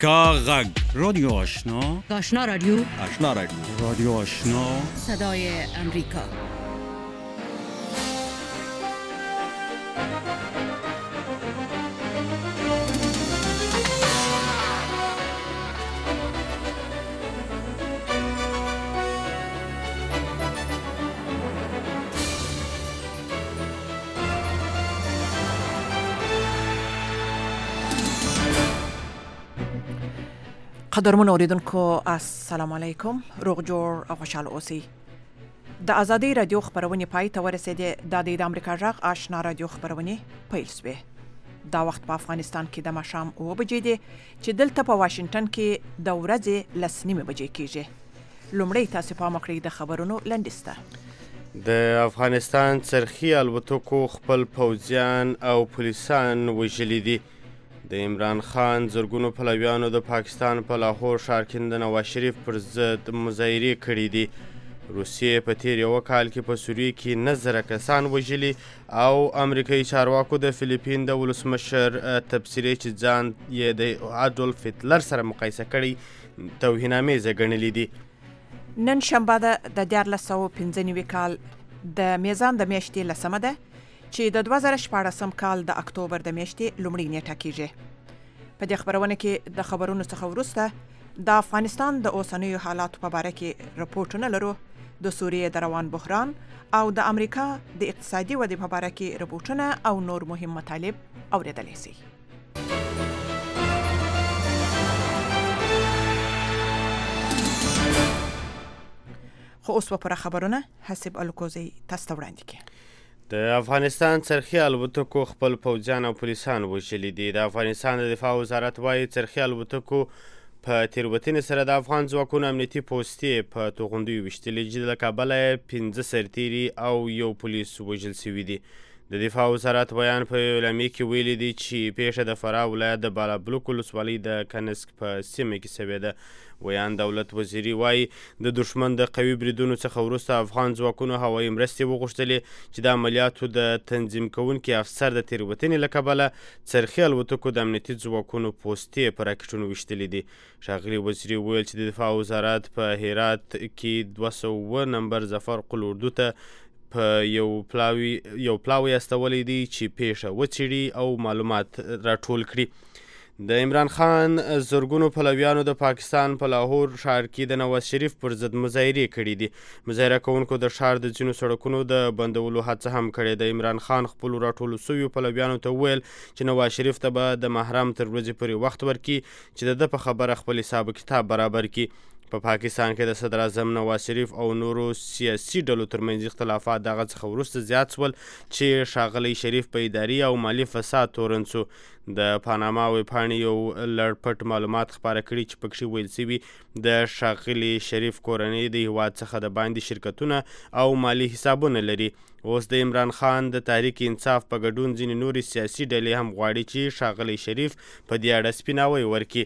کاغذ رادیو آشنا، آشنا رادیو، آشنا رادیو، رادیو آشنا، صدای امریکا. قدرمن اوریدونکو السلام علیکم، روغ جوړ او خوشحال اوسئ. د ازادي رادیو خبرونه پای ته ورسېدې. د امریکا غږ آشنا رادیو خبرونه پیل شوې. دا وخت په افغانستان کې د ماښام 9 بجې دي چې دلته په واشنگټن کې د ورځې 10:30 بجې کېږي. لومړی تاسو پام وکړئ د خبرونو لنډیسته. د افغانستان څرخي الوتکو خپل پوځیان او پولیسان وژلي دي. د عمران خان زرګونو پلویانو د پاکستان په لاهور ښار کې د نواز شریف پر ضد مظاهرې کړي دي. روسیې په تیر یو کال کې په سوریه کې 9,000 کسان وژلي او امریکایي چارواکو د فلیپین د ولسمشر تبصرې چې ځان یې د اډولف هټلر سره مقایسه کړی توهینامیزه ګڼلې دي. نن شنبه د 1495 کال د میزان د میاشتې 10 ده چې د 2014 کال د اکتوبر د میاشتې لومړۍ نیټه کېږي. په دې خبرونه کې د خبرونو څخه وروسته د افغانستان د اوسنیو حالاتو په اړه کې رپورټونه لرو. د سوریې د روان بحران او د امریکا د اقتصادي ودې په اړه کې رپورټونه او نور مهم مطالب اوریدلی شي. خو اوس په خبرونه حسب الکوزی تاسو ته وړاندې کړي. د افغانستان څرخي الوتکو خپل پوځیان او پولیسان وژلي دي. د افغانستان د دفاع وزارت وایي څرخي الوتکو په تیروتنې سره د افغان ځواکونو امنیتي پوستې په توغندیو ویشتلي چې له کابله 15 سرتیري او یو پولیس وژل شوي دي. د دفاع وزارت بیان په اعلامیه کې ویلي دي چې پیښه د فراه ولایت د بالابلوک ولسوالۍ د کنسک په سیمه کې شوې ده. ویان دولت وزیري وایي د دښمن د قوي بریدونو څخه وروسته افغان ځواکونو هوایي مرستې وغوښتلې چې د عملیاتو د تنظیم کوونکي افسر د تیروتنې له کبله څرخي الوتکو د امنیتي ځواکونو پوستې په راکټونو ویشتلې دي. ښاغلي وزیري وویل چې د دفاع وزارت په هرات کې 207 نمبر ظفر قل اردو ته په یو پلاوی استولی دی چې پیښه وڅېړي او معلومات راټول کړي. د عمران خان زرګونو پلویانو د پاکستان په لاهور ښار کې د نواز شریف پر ضد مظاهرې کړي دي. مظاهره کوونکو د ښار د ځینو سړکونو د بندولو هڅه هم کړې ده. عمران خان خپلو راټولو شویو پلویانو ته وویل چې نواز شریف ته به د محرم تر ورځې پورې وخت ورکړي چې د ده په خبره خپل حساب کتاب برابر کړي. په پاکستان کې د صدر اعظم نواز شریف او نورو سیاسي ډلو ترمنځ اختلافات دغه څخه وروسته زیات شول چې ښاغلی شریف په اداري او مالي فساد تورن شو. د پاناما ویبپاڼې یو لړپټ معلومات خپاره کړي چې پکښې ویل شوي د ښاغلي شریف کورنۍ د هیواد څخه د باندې شرکتونه او مالي حسابونه لري. اوس د عمران خان د تحریک انصاف په ګډون ځینې نورې سیاسي ډلې هم غواړي چې ښاغلی شریف په دې اړه سپیناوی ورکړي.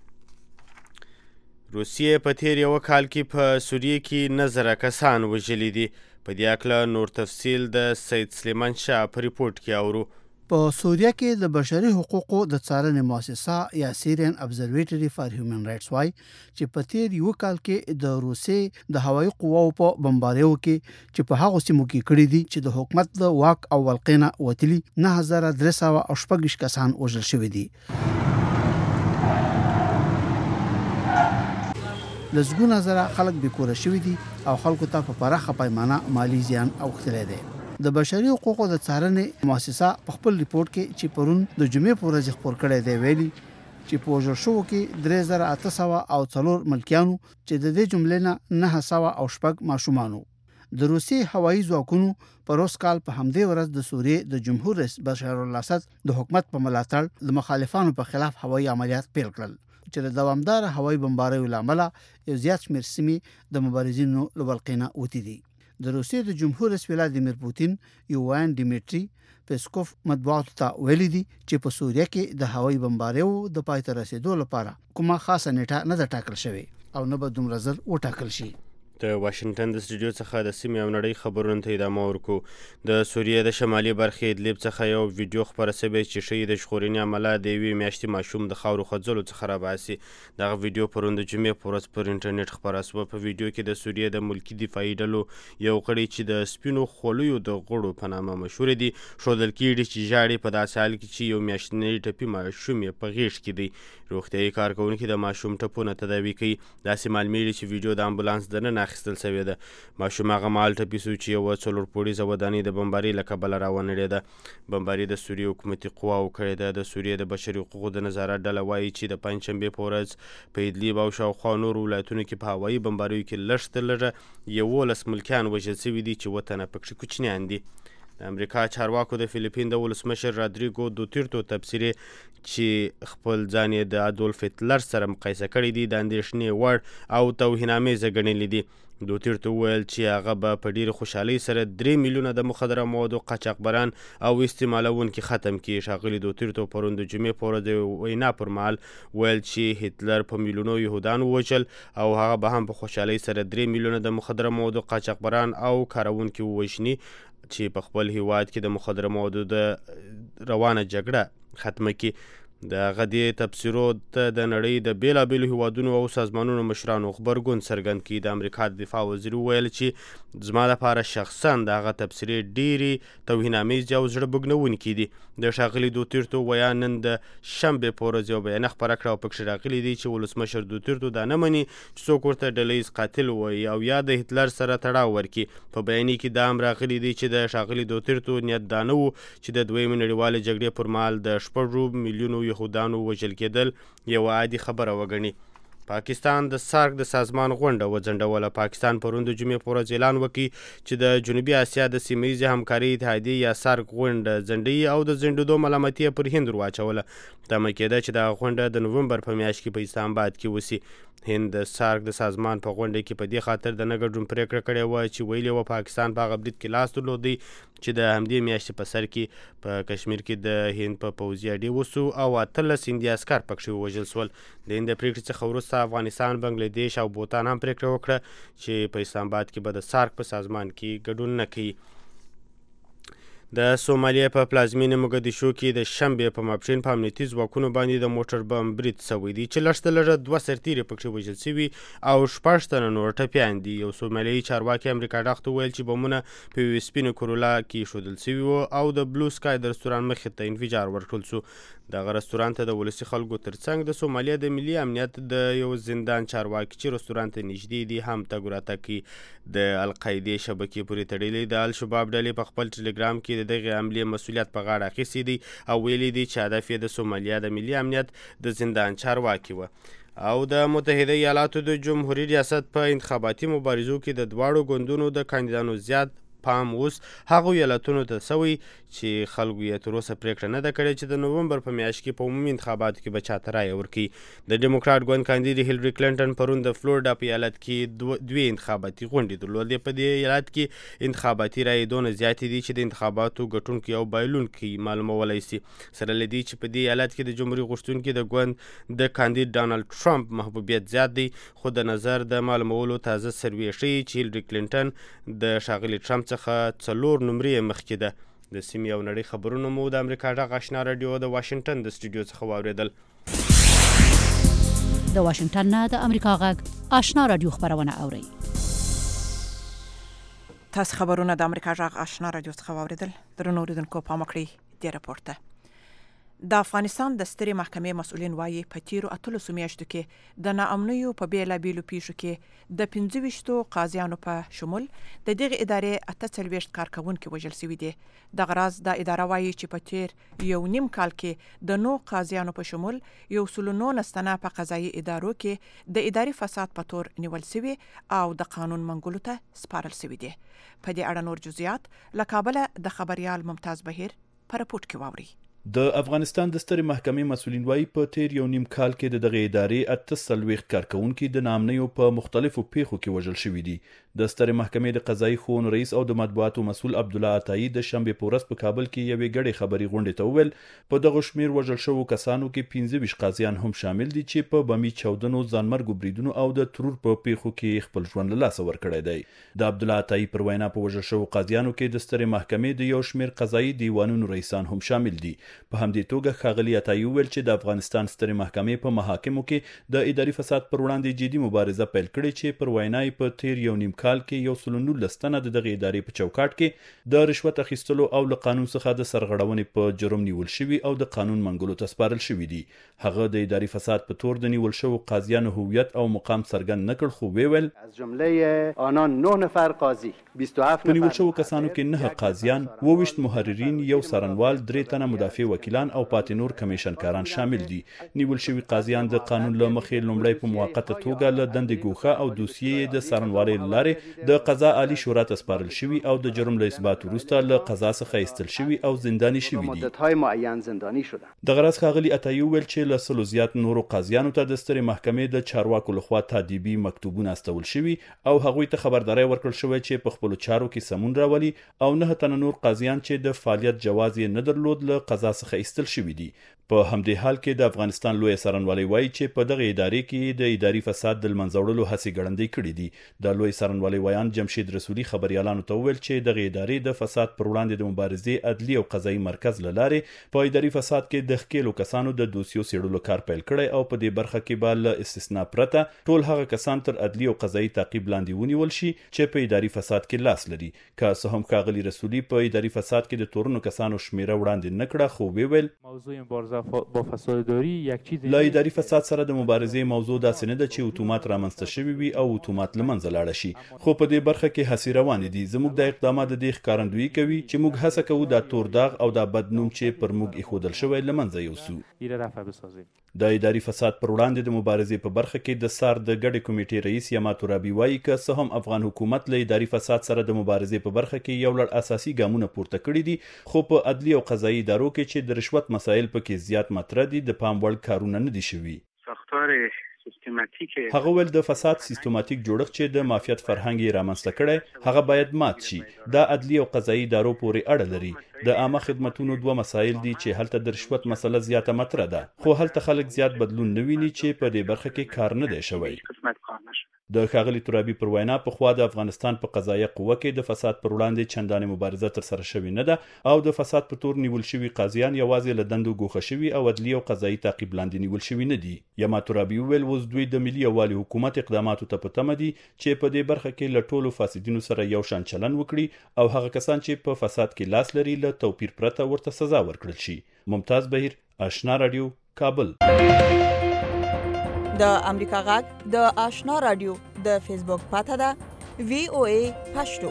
روسیې په تیر یو کال کې په سوریه کې 9,000 کسان وژلي دي. په دې اړه نور تفصیل د سید سلیمان شاه په ریپورت کې اورو. په سوریه کې د بشري حقوقو د څارنې مؤسسه یا سیرین ابزرویټري فار هیومن رائټس وای چې په تیر یو کال کې د روسیې د هوایي قواو په بمباریو کې چې په هغو سیمو کې کړي دي چې د حکومت د واک او ولقې نه وتلي 9,328 کسان وژل شوي دي. لسګونه زره خلک بېکوره شوي دي او خلکو ته په پراخه پیمانه مالی زیان اوښتلی دی. د بشري حقوقو د څارنې مؤسسه په خپل ریپورت کې چې پرون د جمعې په ورځ خپور کړی دی ویلي چې په وژل شوو کې 3,804 ملکیانو چې د دې جملې نه 908 ماشومانو. د روسیې هوایي ځواکونو په روس کال په همدې ورځ د سوریې د جمهور رئیس بشار الاسد د حکومت په ملاتړ د مخالفانو په خلاف هوایي عملیات پیل کړل چې د دوامدار هوایي بمباریو له امله یو زیات شمېر سیمې د مبارزینو له ولقې نه وتې دي. د روسیې د جمهور رئیس ولادیمیر پوتین یو ویان ډیمیټري پیسکوف مطبوعاتو ته ویلي دي چې په سوریه کې د هوایي بمباریو د پای ته رسیدو لپاره کومه خاصه نیټه نه ده ټاکل شوې او نه به دومره ژر وټاکل شي. د واشنگټن د سټوډیو څخه د سیمې او نړۍ خبرونو ته ادامه ورکو. د سوریې د شمالي برخې ادلب څخه یو ویډیو خپره شوې چې ښیي د ژغورنې عمله د یوې میاشتې ماشوم د خاورو خوځولو څخه راباسي. دغه ویډیو پرون د جمعې په ورځ پر انټرنیټ خپره شوه. په ویډیو کې د سوریې د ملکي دفاعي ډلو یو غړی چې د سپینو خولیو د غړو په نامه مشهور دي ښودل کېږي چې ژاړي په داسې حال کې چې یو میاشتنی ټپي ماشوم یې په غېږ کې دی. روغتیایي کارکوونکي د ماشوم ټپونه تداوي کوي. داسې معلومیږي چې ویډیو د امبولانس دننه اخیستل شوې ده. ماشوم هغه مهال ټپي شو چې یوه 4 پوړیزه ودانۍ د بمبارۍ له کبله راونړېده. بمباري د سوریې حکومتي قواو کړې ده. د سوریې د بشري حقوقو د نظارت ډله وایي چې د پنجشنبې په ورځ په ادلب او شاوخوا نورو ولایتونو کې په هوایي بمباریو کې لږ تر لږه 11 ملکیان وژل شوي دي چې 7 تنه پکښې کوچنیان دي. د امریکا چارواکو د فلیپین د ولسمشر رادریګو دوتیرتو تبصرې چې خپل ځان یې د ادولف هټلر سره مقایسه کړی دي د اندېښنې وړ او توهینامیزه ګڼلي دي. دوتیرتو وویل چې هغه به په ډېرې خوشحالۍ سره 3 میلیونه د مخدره موادو قاچاقبران او استعمالونکي ختم کړي. ښاغلي دوتیرتو پرون د جمعې په ورځ د وینا پر مهال ویل چې هټلر په میلیونو یهودان ووژل او هغه به هم په خوشحالۍ سره 3 میلیونه د مخدره موادو قاچاقبران او کاروونکي ووژني چې په خپل هیواد کې د مخدره موادو د روانه جګړه ختمه کړي. د هغه دې تبصرو ته د نړۍ د بېلابېلو هیوادونو او سازمانونو مشرانو غبرګون څرګند کړي. د امریکا د دفاع وزیر وویل چې زما لپاره شخصا د هغه تبصرې ډېرې توهینامیزې او زړه بوږنونکي دي. د ښاغلي دوتیرتو ویا نن د شنبې په ورځ یو بیانیه خپره کړه او پکښې راغلي دي چې ولسمشر دوتیرتو دا نه مني چې څوک ورته ډلهییز قاتل ووایي او یا د هټلر سره تړاو ورکړي. په بیانیه کې دا هم راغلي دي چې د ښاغلي دوتیرتو نیت دا نه و چې د دویمې نړیوالې جګړې پر مهال د 6 میلیونو یهودانو وژل کېدل یوه عادي خبره وګڼي. پاکستان د سارک د سازمان غونډه وځنډوله. پاکستان پرون د جمعې په ورځ اعلان وکړي چې د جنوبي اسیا د سیمه ییزې همکارۍ اتحادیې یا سارک غونډه ځنډوي او د ځنډېدو ملامتي یې پر هند ورواچوله. تمه کېده چې دغه غونډه د نومبر په میاشت کې په اسلام آباد کې وسي. هند د سارک د سازمان په غونډه کې په دې خاطر د نه ګډون پرېکړه کړې وه چې ویلې وه پاکستان په هغه برید کې لاس درلودی چې د همدې میاشتې په سر کې په کشمیر کې د هند په پوځي اډې وسو او 18 هندي عسکر پکښې ووژل شول. د هند د پرېکړې څخه وروسته افغانستان، بنګلادیش او بوتان هم پرېکړه وکړه چې په اسلام آباد کې به د سارک په سازمان کې ګډون نه کوي. د سومالیې په پلازمینې موګدیشو کې د شنبې په ماپښین په امنیتي ځواکونو باندې د موټر بم برید شوی دی چې لږ تر لږه 2 سرتیرې پکښې وژل شوي او 6 تنه نور ټپیان دي. یو سومالیایي چارواکي امریکا ډغ ته وویل چې بمونه په یوې سپینې کرولا کې ایښودل شوي وو او د بلو سکای د رستوران مخې ته انفجار ورکړل شو. دغه رستوران ته د ولسي خلکو ترڅنګ د سومالیا د ملي امنیت د یو زندان چارواکي چې رستوران ته نږدې دي هم تګ راتګ کوي. د القاعدې شبکې پورې تړلې د الشباب ډلې په خپل ټلګرام کې د دغې حملې مسؤلیت په غاړه اخیستی دی او ویلي دی چې هدف یې د سومالیا د ملي امنیت د زندان چارواکي وه. او د متحده ایالاتو د جمهوري ریاست په انتخاباتي مبارزو کې د دواړو ګوندونو د کاندیدانو زیات پام اوس هغو ایالتونو ته شوی چې خلکو یې تر اوسه پرېکړه نه ده کړې چې د نومبر په میاشت کې په عمومي انتخاباتو کې به چاته رایه ورکړي. د ډیموکراټ ګوند کاندید هیلري کلینټن پرون د فلوریډا په ایالت کې دوې انتخاباتي غونډې درلودې. په دې ایالت کې انتخاباتي رایې دونه زیاتې دي چې د انتخاباتو ګټونکي او بایلونکي معلومولی شي. سره له دې چې په دې ایالت کې د جمهوري غوښتونکي د ګوند د کاندید ډانلډ ټرمپ محبوبیت زیات دی، خو د نظر د معلومولو تازه سروې ښیي چې هیلري کلینټن د ښاغلي ټرمپ څخه 4 نمرې مخکې ده. د سیمې او نړۍ خبرونه مو د امریکا غږ آشنا راډیو د واشنگټن د سټوډیو څخه واورېدل. د واشنگټن نه د امریکا غږ آشنا راډیو خبرونه اورئ. تاسو خبرونه د امریکا غږ آشنا راډیو څخه واورېدل. درنو اوریدونکو پام وکړئ د راپور ته. د افغانستان د سترې محکمې مسؤلین وایي په تیرو 18 میاشتو کې د ناامنیو په بیلابیلو پیښو کې د 25 قاضیانو په شمول د دغه ادارې 48 کارکوونکي وژل شوي دي. دغه راز د اداره وایي چې په تیر یو نیم کال کې د 9 قاضیانو په شمول 119 تنه په قضایي ادارو کې د اداري فساد په تور نیول شوي او د قانون منګولو ته سپارل شوي دي. په دې اړه نور جزئیات له کابل د خبريال ممتاز بهیر په راپورټ کې واوري. د افغانستان د سترې محکمې مسؤلین وایي په تیر یو نیم کال کې د دغه ادارې 48 کارکونکي د ناامنیو په مختلفو پیښو کې وژل شوي دي. د سترې محکمې د قضایي ښوونو رئیس او د مطبوعاتو مسؤل عبدالله عطایي د شنبې په ورځ په کابل کې یوې ګډې خبري غونډې ته وویل په دغه شمیر وژل شوو کسانو کې 25 قاضیان هم شامل دي چې په بمي چاودنو، ځانمرګو بریدونو او د ترور په پیښو کې خپل ژوند له لاسه ورکړی دی. د عبدالله عطایي پر وینا په وژل شوو قاضیانو کې د سترې محکمې د یو شمیر قضایي دیوانونو رئیسان هم شامل دي. په همدې توګه ښاغلي عطایي وویل چې د افغانستان سترې محکمې په محاکمو کې د اداري فساد پر وړاندې جدي مبارزه پیل کړې چې پر وینا یې په تیر یو نیم کال کې 119 تنه د دغه ادارې په چوکاټ کې د رشوت اخیستلو او له قانون څخه د سرغړونې په جرم نیول شوي او د قانون منګولو ته سپارل شوي دي. هغه د اداري فساد په تور د نیول شوو قاضیانو هویت او مقام څرګند نه کړ، خو ویل از جمله آنان 9 نفر قاضی 27 په نیول شوو کسانو کې 9 قاضیان، 22 محررین، یو څارنوال، 3 تنه مدافع وکیلان او پاتې نور کمیشنکاران شامل دي. نیول شوي قاضیان د قانون له مخې لومړی په موقته توګه له دندې ګوښه او دوسیې د څارنوالۍ له لارې د قضا عالی شورا ته سپارل شوي او د جرم له اثبات وروسته له قضا څخه ایستل شوي او زنداني شوي دي. دغه راز ښاغلي عطایي وویل چې له 100 زیات نورو قاضیانو ته د سترې محکمې د چارواکو لخوا تادیبي مکتوبونه استول شوي او هغوی ته خبرداری ورکړل شوی چې په خپلو چارو کې سمون راولي او 9 تنه نور قاضیان چې د فعالیت جواز یې نه درلود له قضا څخه ایستل شوي دي. په همدې حال کې د افغانستان لوی څارنوالۍ وایي چې په دغه ادارې کې د اداري فساد د لمنځه وړلو هڅې ګړندۍ کړي دي. د لوی څارنوالۍ ویان جمشید رسولي خبريالانو ته وویل چې دغه ادارې د فساد پر وړاندې د مبارزې عدلي او قضایي مرکز له لارې په اداري فساد کې د ښکېلو کسانو د دوسیو څېړلو کار پیل کړی او په دې برخه کې به له استثنا پرته ټول هغه کسان تر عدلي او قضایي تعقیب لاندې ونیول شي چې په اداري فساد کې لاس لري. که څه هم ښاغلي رسولي په اداري فساد کې د تورنو کسانو شمیره وړاندې نه کړه، خو ویل موضوع مبارزه با فساد له اداري فساد سره د مبارزې موضوع داسې نه ده چې اتومات رامنځته شوي وي او اتومات له منځه لاړه شي، خو په دې برخه کې هڅې روانې دي. زموږ د اقدامات د دې ښکارندویي کوي چې موږ هڅه کوو دا تور داغ او دا بد نوم چې پر موږ ایښودل شوی له منځه یوسو. د اداري فساد پر وړاندې د مبارزې په برخه کې د سار د ګډې کمیټې رئیس یما ترابي وایي که څه هم افغان حکومت له اداري فساد سره د مبارزې په برخه کې یو لړ اساسي ګامونه پورته کړي دي، خو په عدلي او قضایي ادارو کې چې د رشوت مسایل پکې زیات مطرح دي د پام وړ کارونه نه دي شوي. هغه ول د فساد سیستماتیک جوړښت چې د مافیات فرهنګ یې رامنځته کړی هغه باید مات شي. دا عدلي او قضایي ادارو پورې اړه لري. د عامه خدمتونو 2 مسایل دي چې هلته د رشوت مسله زیاته مطرح ده، خو هلته خلک زیات بدلون نه ویني چې په دې برخه کې کار نه دی شوی. د ښاغلي ترابي پر وینا په خوا د افغانستان په قضایه قوه کې د فساد پر وړاندې چندانې مبارزه تر سره شوې نه ده او د فساد په تور نیول شوي قاضیان یوازې له دندو ګوښه شوي او عدلي او قضایي تعقیب لاندې نیول شوي نه دي. یما ترابي وویل اوس دوی د ملي یووالي حکومت اقداماتو ته په تمه دي چې په دې برخه کې له ټولو فاسدینو سره یو شان چلن وکړي او هغه کسان چې په فساد کې لاس لري له توپیر پرته ورته سزا ورکړل شي. ممتاز بهیر، آشنا رادیو، کابل. د امریکا غږ د آشنا رادیو د فیسبوک پاته ده VOA پښتو.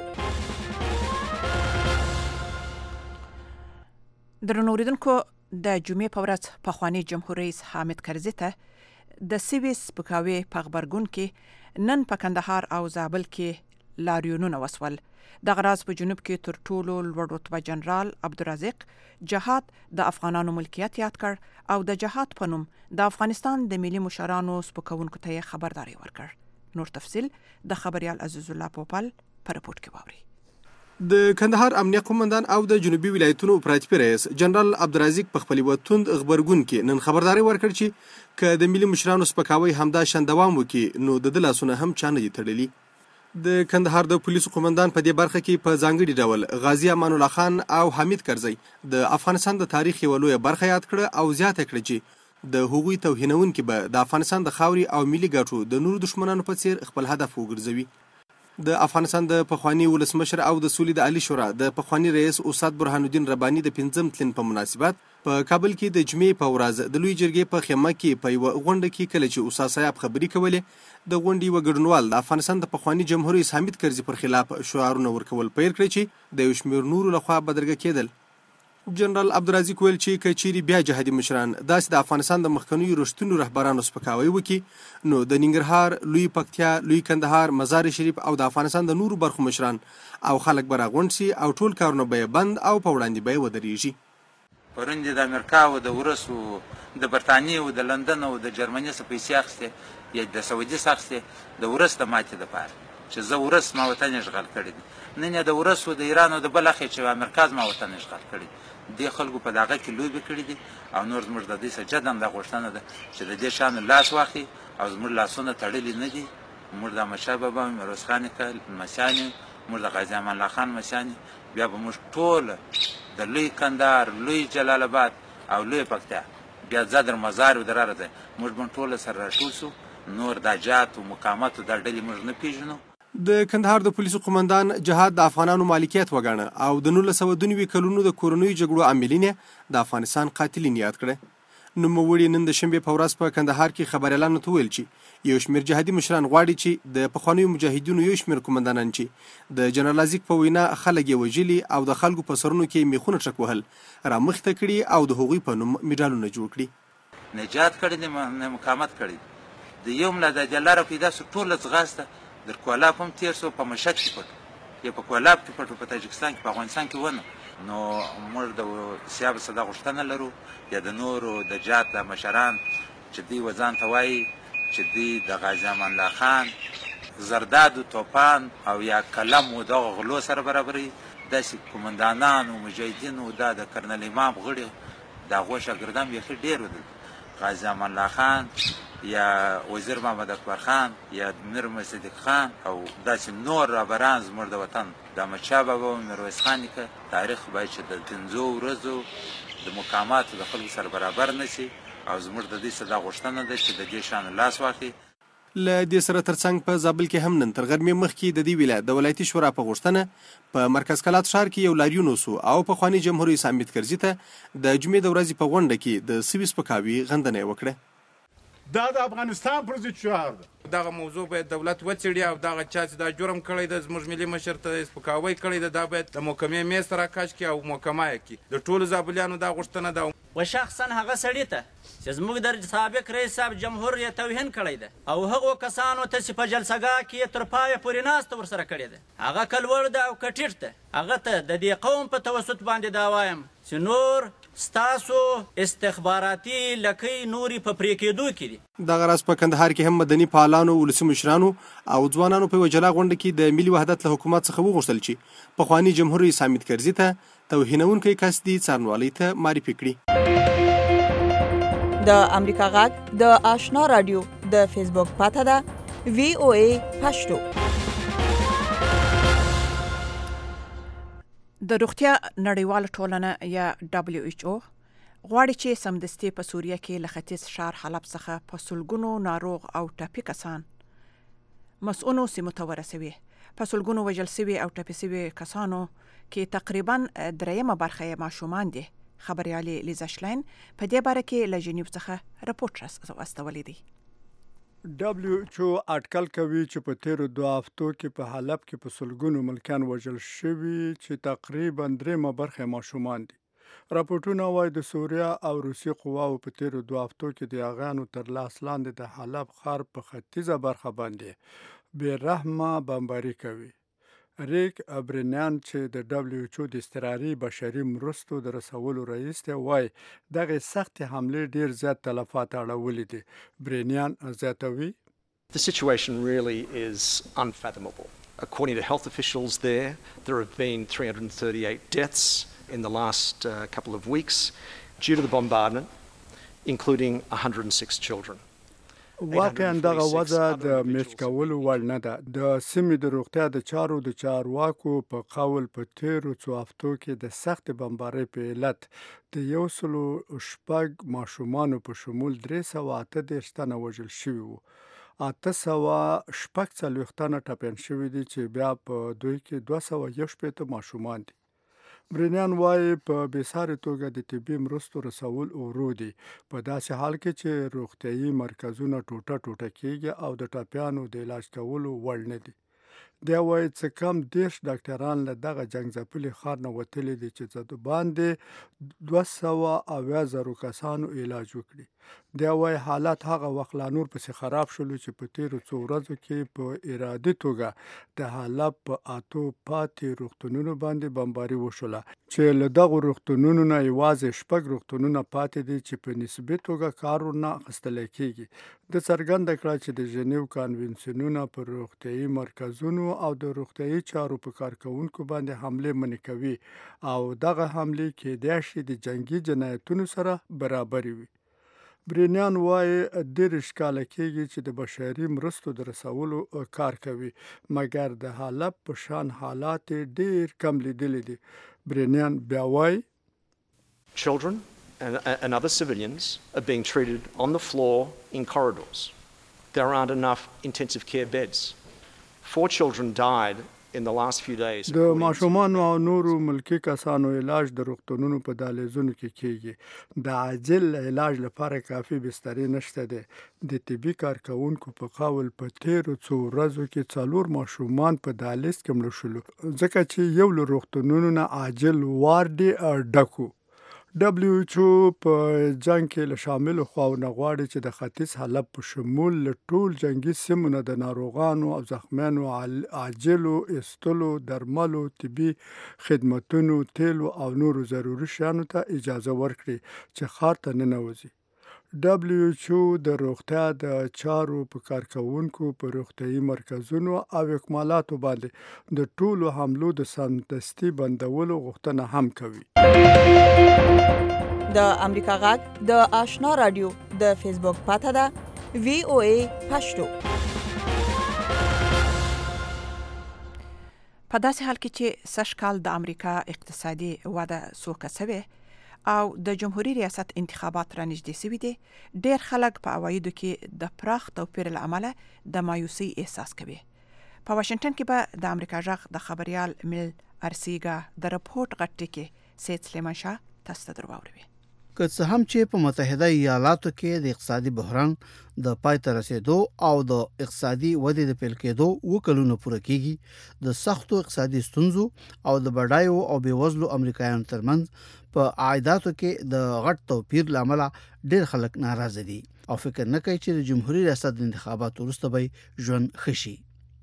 درنو اوریدونکو، د جمعې په ورځ پخوانی جمهور رئیس حامد کرزي ته د سویس پکاوي په خبرګون کې نن په کندهار او زابل کې لاریونونه وسول. د غراز په جنوب کې تر ټولو لوړ رتبه جنرال عبدالرزاق جهاد د افغانانو ملکیت یاد کړ او د جهاد په نوم د افغانستان د ملي مشرانو سپکونکو ته خبرداري ورکړ. نور تفصيل د خبريال عزیز الله پوپل پر رپورت کې ووري. د کندهار امنیه قومندان او د جنوبي ولایتونو اپراتیفي رئیس جنرال عبدالرزاق په خپل وتوند خبرګون کې نن خبرداري ورکړ چې ک د ملي مشرانو سپکاوي همدا شان دوام وکړي نو د لاسونه هم چانه دي تړلي. د کندهار د پولیسو قومندان په دې برخه کې په ځانګړي ډول غازی امان الله خان او حمید کرزی د افغانستان د تاریخ یو لوی برخه یاد کړه او زیاته کړه چې د هغوی توهینونکو به د افغانستان د خاوري او ملي ګټو د نورو دشمنانو په څیر خپل هدف وګرځوي. د افغانستان د پخوانی ولسمشر او د سولې د عالی شورا د پخوانی رئیس استاد برهان الدین رباني د 5م تلین په مناسبت په کابل کې د جمعې په ورځ د لوی جرګې په خیمه کې په یو غونډه کې کله چې استاد صاحب خبري کولې د غونډې وګړنوال د افغانستان د پخوانی جمهور رئیس حامد کرزي پر خلاف شعارونه ورکول پیل کړی چې د یوشمیر نورو لخوا بدرګه کېدل. جنرال عبدالرزاق ویل چې کچيري بیا جهادي مشران داسې د افغانستان د مخکنیو رښتونو رهبرانو سپکاوي وکي نو د ننګرهار، لوی پکتیا، لوی کندهار، مزار شریف او د افغانستان د نورو برخو مشران او خلک برغونډ سي او ټول کارونه به بند او په وړاندې به ودرېږي. پرون د امریکا او د روس او د برتانیې او د لندن او د جرمني څخه پیسې اخیستې یا د سعودي څخه اخیستې د روس د ماتې لپاره چې زه روس ما وطن اشغال کړی دی نن د روس او د ایران او د بل اخی چې امریکا ما وطن اشغال کړی دی خلکو په دغه کې لوبې کړې دي او نور زموږ د دې څخه جدن د غوښتنه ده چې د دې شان لاس واخلي او زموږ لاسونه تړلي نه دي موږ د احمدشاه بابا میرویس خان لمسیانې موږ د غازي امان الله خان لمسیانې بیا به موږ ټول د لوی کندهار لوی جلال آباد او لوی پکتیا بیا زادر مزار و دراره ده موږ به ټول سره راټول سو نور د جات او مقامات د ډلې موږ نه پیژنو د کندهار د پولیسو قومندان جهاد د افغانانو مالکیت وګاڼه او د 1992 کلونو د کورونوي جګړو عاملین د افغانستان قاتلین یاد کړه نوموړي نن د شنبه په ورځ په کندهار کې خبريالانو ته ویل چې یو شمېر جهادي مشران غواړي چې د پخوانیو مجاهدینو یو شمېر قومندانان چې د جنرال ازیک په وینا خلک یې وژلي او د خلکو په سرونو کې میخونه ټک وهل را مخته کړي او د هغوی په نوم میډالونه جوړ کړي نجات کړي نه مقاومت کړي د یو ملا د جلاره پیدا سو ټول ځغاسته در کولاپ هم تیر سو په مشهد کې پټ یا په کولاپ کې پټ په تاجکستان کې په افغانستان کې ونه نو موږ د سیاب صدا غوښتنه لرو یا د نورو د جات د مشران چې دی وزن ته وایي چې دی د غازي امان الله خان زرداد او توپان او یا کلم او د غلو سره برابرې داسې قومندانان او مجاهدین او د کرنل امام غړي د هغو شاګردان یې ډېر ودل غازي امان الله خان یا وزیر محمد اکبر خان یا میر صدیق خان او داسې نور رهبران زموږ د وطن د احمدشاه بابا او میرویس خان نیکه تاریخ باید چې د 15 ورځو د مقاماتو د خلکو سره برابر نشي او زموږ د دې صدا غوښتنه ده چې د دې شان لاس واخلي له دې سره ترڅنګ په زابل کې هم نن تر غرمې مخکې د دې ولایت د ولایتي شورا په غوښتنه په مرکز کلات ښار کې یو لاریون وسو او په خواني جمهوریت سامیت کرزي ته د جمعې د ورځې په غونډه کې د سوي سپکاوي غندنه وکړه دا د افغانستان پر ضد شعار ده دغه موضوع باید دولت وڅېړي او دغه چا چې دا جرم کړی ده زموږ ملي مشر ته سپکاوی کړی ده دا باید د محکمې میز ته راکش کړي او محکمه یې کړي د ټولو زابلیانو دا غوښتنه ده و شخصا هغه سړي ته چې زموږ د سابق رئیس صاحب جمهور یې توهین کړی ده او هغو کسانو ته چې په جلسهګاه کې یې تر پایه پورې ناسته ورسره کړې ده هغه که لوړ ده او که ټیټ ده هغه ته د دې قوم په توسط باندې دا وایم چې نور ستاسو استخباراتي لکۍ نوري په پرې کېدو کې دي دغه راز په کندهار کې هم مدني فعالانو ولسي مشرانو او ځوانانو په یوه جلا غونډه کې د ملي وحدت له حکومت څخه وغوښتل چې پخواني جمهور رئیس حامد کرزي ته توهینونکی کس دي څارنوالۍ ته معرفي کړي د امریکا غږ د آشنا رادیو د فیسبوک پاته ده VOA پښتو د روغتیا نړیواله ټولنه یا WHO غواړي چې سمدستي په سوریه کې له ختیځ ښار حلب څخه په سلګونو ناروغ او ټپي کسان مسؤونو سیمو ته ورسوي په سلګونو وژل سوي او ټپي سوي کسانو کې تقریبا دریمه برخه یې ماشومان دي خبريالي لیزا شلاین په دې باره کې له جنیو څخه راپورټ واستولی دی WHO اټکل کوي چې په تیرو 2 هفتو کې په حلب کې په سلګونو ملکیان وژل شوي چې تقریبا دریمه برخه ماشومان دي راپورټونه وايي د سوریا او روسي قواو په تیرو 2 هفتو کې د اغانو تر لاس لاندې د حلب ښار په ختیځه برخه باندې بې رحمه بمباري کوي ریک ابرینیان چې د WHO د اضطراري بشري مرستو د رسولو رئیس دی وایي دغه سختې حملې ډېر زیات تلفات اړولي دي برینیان زیاتوي The situation really is unfathomable. According to health officials there have been 338 deaths in the last couple of weeks due to the bombardment, including 106 children. واقعا دغه وضع د میچ کولو وړ نه ده د سیمې د روغتیا د چارو د چارواکو په قول په تیرو 2 هفتو کې د سخت بمبارۍ په علت د 106 ماشومان په شمول 338 تنه وژل شوي وو 846 تنه ټپیان شوي دي چې بیا په دوی کې 211 ماشومان دي برینیان وايي په بېساري توګه د طبي مرستو رسول ورو دي په داسې حال کې چې روغتیايي مرکزونه ټوټه کېږي او د ټپیانو د علاج کولو وړ نه دي دی وايي څه کم 10 ډاکټران له دغه جنګ ځپلي ښار نه وتلي دي چې د باندې 280,000 کسانو علاج وکړي دی وايي حالات هغه وخت لا نور پسې خراب شول چې په تیرو څو ورځو کې په ارادي توګه د حالب په 8 پاتې روغتونونو باندې بمباري وشوله چې له دغو روغتونونو نه یوازې 6 روغتونونه پاتې دي چې په نسبي توګه کار ورنه اخیستل کېږي. د څرګنده کړه چې د ژنیو کانونسیونونه پر روغتیايي مرکزونو او د روغتیايي چارو په کارکونکو باندې حمله منع کوي او دغه حمله کېدای شي د جنگي جنایتونو سره برابر وي. برینیان وایي 30 کاله کېږي چې د بشري مرستو د رسولو کار کوي مګر د حالب په شان حالات ډېر کم لیدلي دي. برینیان بیا وایي Children and other civilians are being treated on the floor in corridors. There aren't enough intensive care beds. 4 children died in the last few days. د ماشومان او نورو ملکی کسانو علاج د روغتونونو په دهلیزونو کې کیږي. د عاجل علاج لپاره کافي بسترې نشته دي. د طبي کارکونکو په قول په تیرو څو ورځو کې 4 ماشومان په دهلیز کې مړه شول ځکه چې یو له روغتونونو نه عاجل وارډ ډکو. WHO په جنگ کې له شامل خواونه غواړي چې د ختیځ حلب په شمول له ټول جنگي سیمو نه د ناروغانو او زخمیانو عاجلو ایستلو درملو طبي خدمتونو تیلو او نورو ضروري شیانو ته اجازه ورکړي چې ښار ته ننوځي. WHO د روغتیا د چارو په کارکونکو په روغتیايي مرکزونو او اکمالاتو باندې د ټولو حملو د سمدستي بندولو غوښتنه هم کوي. د امریکا غږ د آشنا رادیو د فیسبوک پاته ده VOA پښتو. په داسې حال کې چې سږ کال د امریکا اقتصادي وده سوکه شوې او د جمهوریت ریاست انتخابات را نږدې شوي دي، ډېر خلک په عوایدو کې د پراخ توپیر له امله د مایوسۍ احساس کوي. په واشنگټن کې به د امریکا غږ د خبريال مل ارسیګا د رپورټ غټ کې سید سلیمان شاه تاسو ته درواوروي. که څه هم چې په متحده ایالاتو کې د اقتصادي بحران د پای ته رسیدو او د اقتصادي ودې د پیل کېدو 2 کلونه پوره کېږي، د سختو اقتصادي ستونزو او د بډایو او بیوزلو امریکایانو ترمنځ په عایداتو کې د غټ توپیر لامل ډېر خلک ناراضه دي او فکر نه کوي چې د جمهوریت ریاست د انتخاباتو وروسته به ژوند خشي.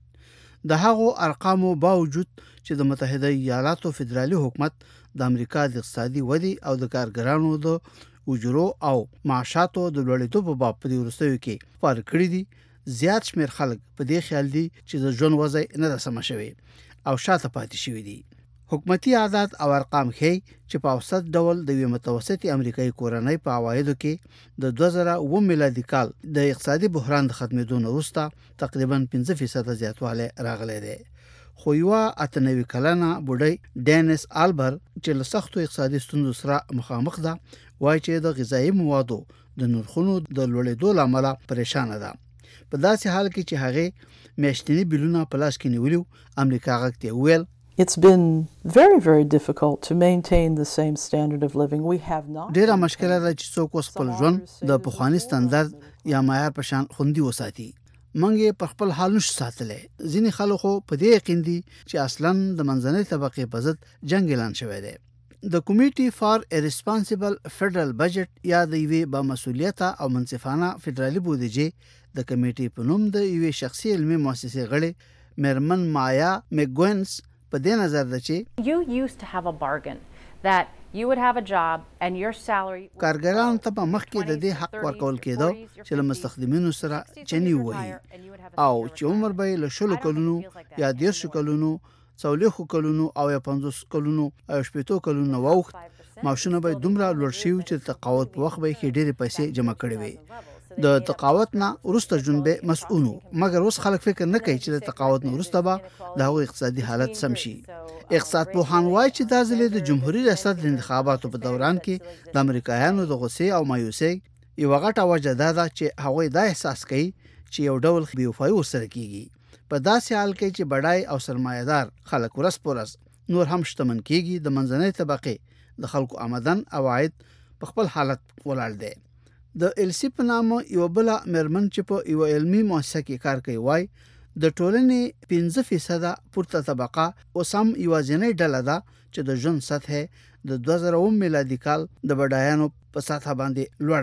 د هغو ارقامو باوجود چې د متحده ایالاتو فدرالي حکومت د امریکا د اقتصادي ودې او د کارګرانو د اجورو او معاشاتو د لوړېدو په باب په وروستیو کې فرق کړی دي، زیات شمېر خلک په دې خیال دي چې د ژوند وضع نه ده سمه شوې او شاته پاتې شوي دي. حکومتي عادات او ارقام ښیي چې په اوسط ډول د یوې متوسطې امریکایي کورنۍ په عوایدو کې د 2009 میلادي کال د اقتصادي بحران د ختمېدو نه وروسته تقریبا 5% زیاتوالی راغلی دی. خو یوه 98 کلنه بوډۍ ډینس آلبر چې له سختو اقتصادي ستونزو سره مخامخ ده وایي چې د غذایي موادو د نرخونو د لوړېدو له امله پریشانه ده. په داسې حال کې چې هغې میاشتني بیلونه په لاس کې نیولي، امریکا غږ ته وویل It's been very, very difficult to maintain the same standard of living. We have not. ډیره مشکله ده چې څوک خپل ژوند د پخواني ستاندرد یا معیار په شان خوندي وساتي. منګه په خپل حال نشو ساتلې. ځینې خلکو په دې یقین دي چې اصلاً د منځنۍ طبقې په ضد جنگ اعلان شوی دی. د کمیټي فار ا ریسپانسیبل فدرال بجټ یا د یوې با مسؤلیته او منصفانه فدرالي بودیجې د کمیټي په نوم د یوې شخصي علمي مؤسسې غړي مرمن مایا میګوینس په دې نظر ده چې you used to have a bargain that you would have a job and your salary کارګرانو ته په مخ کې د دې حق ورکول کېدو چې له مستخدمینو سره چني وایي او چې عمر به له 10 کلونو یا 10 کلونو 40 کلونو او 50 کلونو او 70 کلونو وخت ماشونه به دومره لوړ شي چې تقاعد په وخت به کې ډېرې پیسې جمع کړي وي. د تقاعد نه وروسته ژوند به مسؤونو، مګر اوس خلک فکر نه کوي چې د تقاعد نه وروسته به د هغوی اقتصادي حالت سم شي. اقتصاد پوهان وایي چې دا ځلې د جمهوریت ریاست د انتخاباتو په دوران کې د امریکایانو د غوسې او مایوسۍ یوه غټه وجه دا ده چې هغوی دا احساس کوي چې یو ډول بېوفایي ورسره کېږي. په داسې حال کې چې بډای او سرمایه‌دار خلک ورځ په ورځ نور هم شتمن کېږي، د منځنۍ طبقې د خلکو آمدن او عاید په خپل حالت ولاړ دی. د السی په نامه یو بل مرمن چې په یو علمي مؤسسه کې کار کوي وای د ټولنې 5% پورته طبقه اوس هم یوازینۍ ډله ده چې د ژوند سطح د 2009 میلادي کال د بډایانو په سطح باندې لوړه ده.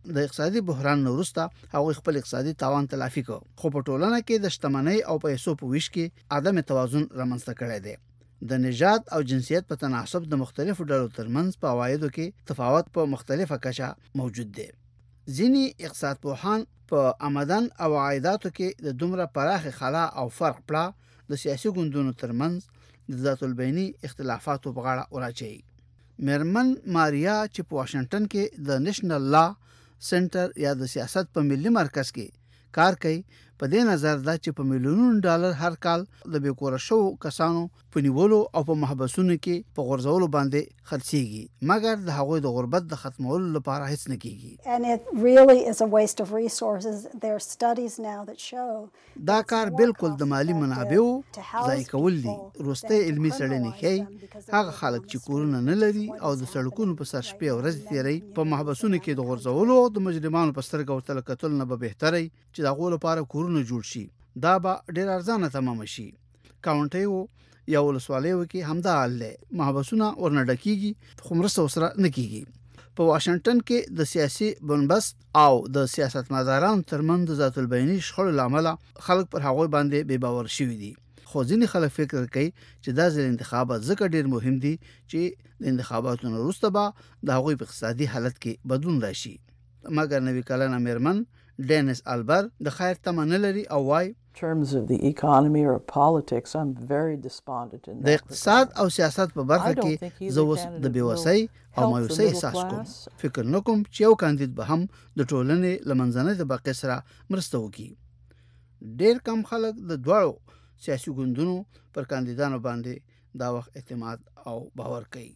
د اقتصادي بحران وروسته هغه خپل اقتصادي تاوان تلافي کو خو په ټولنه کې د شتمنۍ او پیسو په ویش کې عدم توازن رامنځته کړی دی د نژاد او جنسیت په تناسب د مختلفو ډلو ترمنځ په عوایدو کې تفاوت په مختلفه کچه موجود دی ځینی اقتصاد پوهان په آمدن او عایداتو کې د دومره پراخ خلا او فرق پړه د سیاسي ګوندونو ترمنځ د ذات البینی اختلافاتو په غاړه وراچي میرمن ماریا چې په واشنگټن کې د نېشنل لا سنټر یا د سیاست په ملي مرکز کې کار کوي په دې نظر دا چې په میلیونونو ډالر هر کال د بیکوره شو کسانو په نیولو او په محبسونو کې په غرزولو باندې خرڅيږي مګر د هغوی د غربت د ختمولو لپاره هیڅ نه کیږي and it really is a waste of resources. There are studies now that show دا کار بالکل د مالی منابعو ضایع کول دي روسته علمي څېړنې ښيي هغه خلک چې کورونه نه لري او د سړکونو په سر شپې او ورځې تیری په محبسونو کې د غرزولو او د مجرمانو په سترګو ورته کتل نه به بهتري چې دا غوړو لپاره کورونه جوړ شي دا به ډیر ارزانه تمام شي کاونټي یا ولسوالیو کې همدا حل له محبسونه ورنډکیږي خو مرسته وسره نه کیږي په واشنگټن کې د سیاسي بنبست او د سیاستمدارانو ترمنځ د ذات البینی شخړو لامل خلک پر هغوی باندې بے باور شوي دي خو ځینې خلک فکر کوي چې دا ځل انتخابات ځکه ډیر مهم دي چې د انتخاباتو وروسته به د هغوی په اقتصادي حالت کې بدلون راشي مګر نوې کلنه میرمن ډینس البر د خیر تمه نه لري او وای terms of the economy or politics, I'm very despondent in that. د اقتصاد او سیاست په برخه کې زه اوس د بیوسۍ او مایوسۍ احساس کوم فکر نکوم چې یو کاندید به هم د ټولنې لمنځنۍ طبقې سره مرسته وکړي ډېر کم خلک د دواړو سیاسي ګوندونو پر کاندیدانو باندې دا وخت اعتماد او باور کوي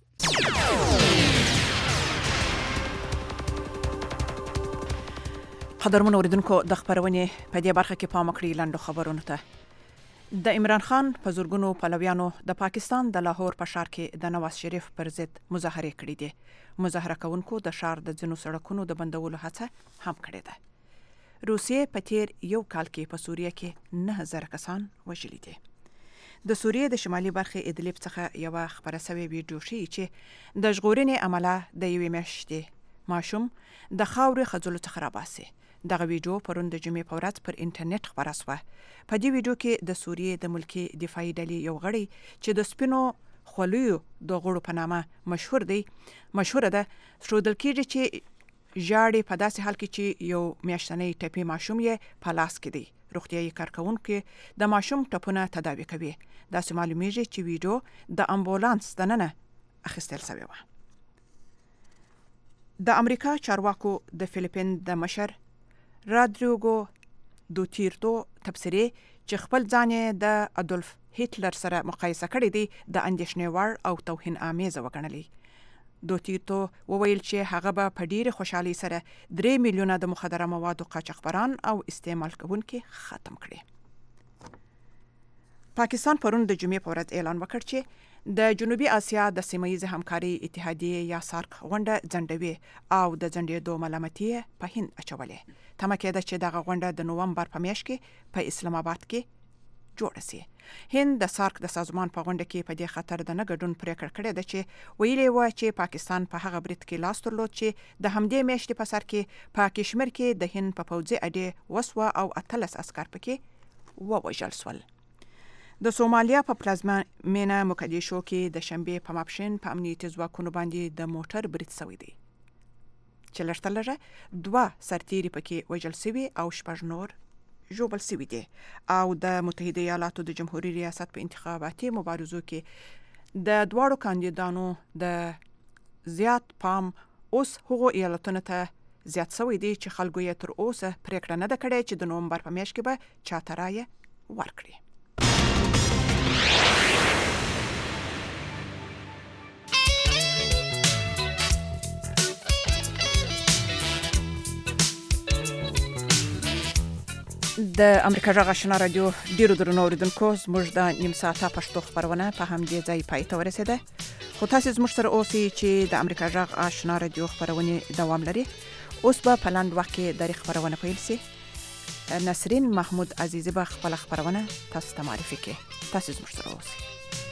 قدرمن اوریدونکو د خبرونې په دې برخه کې پام وکړئ لاندو خبرونو ته د عمران خان په زورګونو پلویانو د پاکستان د لاهور په ښار کې د نواز شریف پر ضد مظاهره کړې دي مظاهره کوونکو د ښار د ځینو سړکونو د بندولو هڅه هم کړې ده روسیې په تیر یو کال کې په سوریه کې 9000 کسان وژلي دي د سوریې د شمالي برخې ادلب څخه یو خبره سوي ویډیو ښيي چې د ژغورنې عمله د یوې میاشتې ماشوم د خاورې خځلو څخه راباسي دغه ویډیو پرون د جمعې په ورځ پر انټرنیټ خپره شوه په دې ویډیو کې د سوریې د ملکی دفاعي ډلې یو غړی چې د سپینو خولیو د غړو په نامه مشهور ده ښودل کېږي چې ژاړي په داسې حال کې چې یو میاشتنی ټپي ماشوم یې په لاس کې دی روغتیايي کارکونکو د ماشوم ټپونه تداوي کوي داسې معلومیږي چې ویډیو د امبولانس دننه اخیستل شوی و د امریکا چارواکو د فلیپین د مشر رادریګو دوتیرتو تبصرې چې خپل ځان د ادولف هټلر سره مقایسه کړی دی د اندېښنې وړ او توهین آمیزه وګڼلې دوتیرتو وویل چې هغه به په ډیره خوشحالي سره 3 میلیونه د مخدره موادو قاچاقبران او استعمال کوونکي ختم کړي پاکستان پرون د جمعې په ورځ اعلان وکړ چې د جنوبي اسیا د سیمه‌ییزې همکاري اتحادیې یا سارک غونډه ځنډوي او د ځنډېدو ملامتي په هند اچولې تمه کېده چې دغه غونډه د نومبر په میاشت کې په اسلام آباد کې جوړه شي هند د سارک د سازمان په غونډه کې په دې خاطر د نه ګډون پریکړه کړې ده چې ویلي و چې پاکستان په هغه برید کې لاس درلود چې د همدې میاشتې په سر کې په کشمیر کې د هند په پوځي اډې وسوه او 18 عسکر پکې ووژل شول د سومالیا په پلازمینه موګدیشو کې د شنبه په ماپښین په امنیتي ځواکونو باندې د موټر برید شوی دی چې لږترلږه 2 سرتیري پکې وژل شوي او 6 نور ژوبل شوي دي او د متحده ایالاتو د جمهوریت ریاست په انتخاباتي مبارزو کې د دواړو کاندیدانو د زیات پام اوس هغو ایالتونو ته زیات شوی دی چې خلکو یې تر اوسه پریکړه نه ده کړې چې د نومبر په میاشت کې به چاته رایه ورکړي د امریکا غږ آشنا رادیو ډیرو درنو اوریدونکو زموږ د نیم ساعته پښتو خبرونه په همدې ځای پای ته ورسېده خو تاسو زموږ سره اوسئ چې د امریکا غږ آشنا رادیو خبرونه دوام لري اوس به په لاند وخت کې د خبرونه پیل شي نسرین محمود عزیزی به خپل خبرونه تاسو ته معرفي کوي تاسو زموږ سره اوسئ